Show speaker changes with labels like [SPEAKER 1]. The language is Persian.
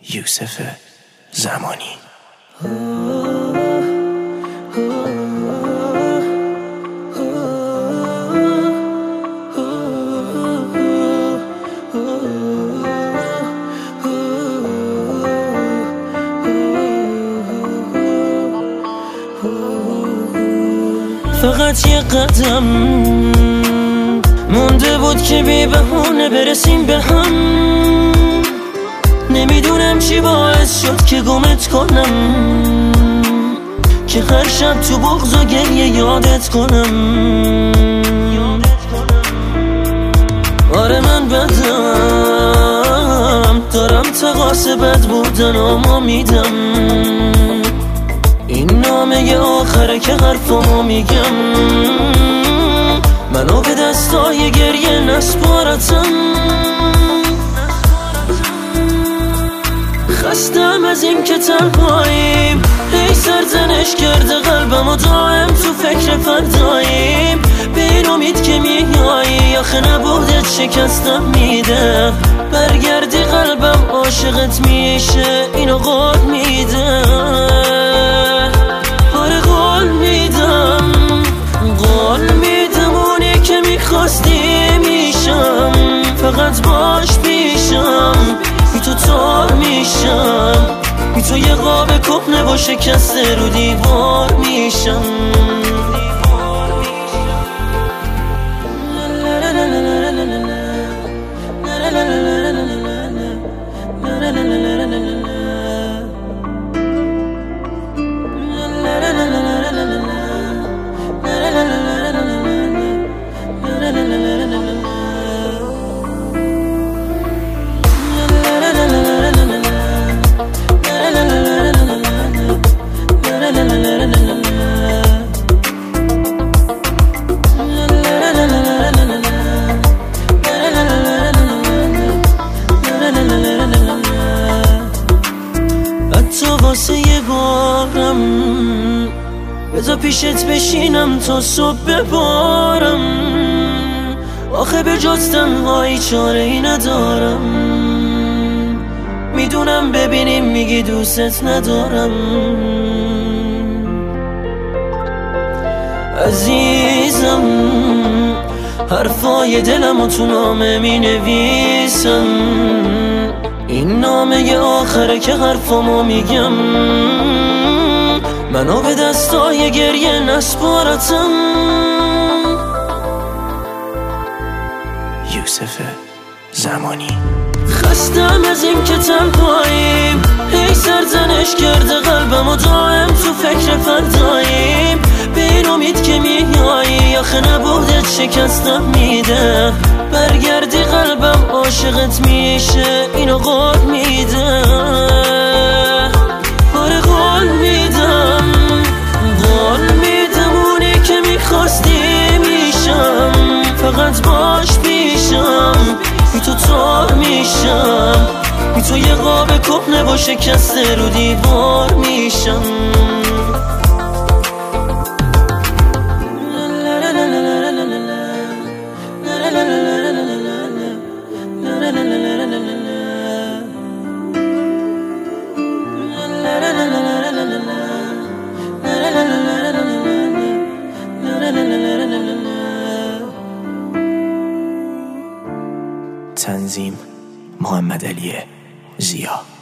[SPEAKER 1] یوسف زمانی.
[SPEAKER 2] فقط یه قدم مونده بود که بی بهونه برسیم به هم. نمیدونم چی باعث شد که گمت کنم، که هر شب تو بغض و گریه یادت کنم. آره من بدم، دارم تقاص بد بودن اما میدم. این نامه آخره که حرفامو میگم. منو به دستای گریه نسپارتم. خستم از این که تنهاییم، هی سرزنش کرده قلبم و دائم تو فکر فرداییم. به این امید که میایی، آخه نبودت شکستم میده. برگردی قلبم عاشقت میشه، اینو قول میده. آره قول میدم، قول میدم اونی که میخواستی میشم. فقط باش پیشم، بی تو تار میشم. بی تو یه قاب کهنه و شکسته رو دیوار میشم. تو واسه یه بارم بذار پیشت بشینم تا صبح ببارم. آخه به جز تنهایی چاره ای ندارم. میدونم ببینیم میگی دوست ندارم. عزیزم حرفای دلم و تو نامه می نویسم. این نامه آخره که حرفامو میگم. منو به دستای گریه نسپارتم.
[SPEAKER 1] یوسف زمانی.
[SPEAKER 2] خستم از این که تنهاییم، هی سرزنش کرده قلبم و دائم تو فکر فرداییم. به این امید که میایی، آخه نبودت شکستم میده. برگردی قلبم عاشقت میشه، اینو قول میده. آره قول میدم، قول میدم اونی که میخواستی میشم. فقط باش پیشم، بی تو تار میشم. بی تو یه قاب کهنه و شکسته رو دیوار میشم.
[SPEAKER 1] تنظیم محمد علی ضیا.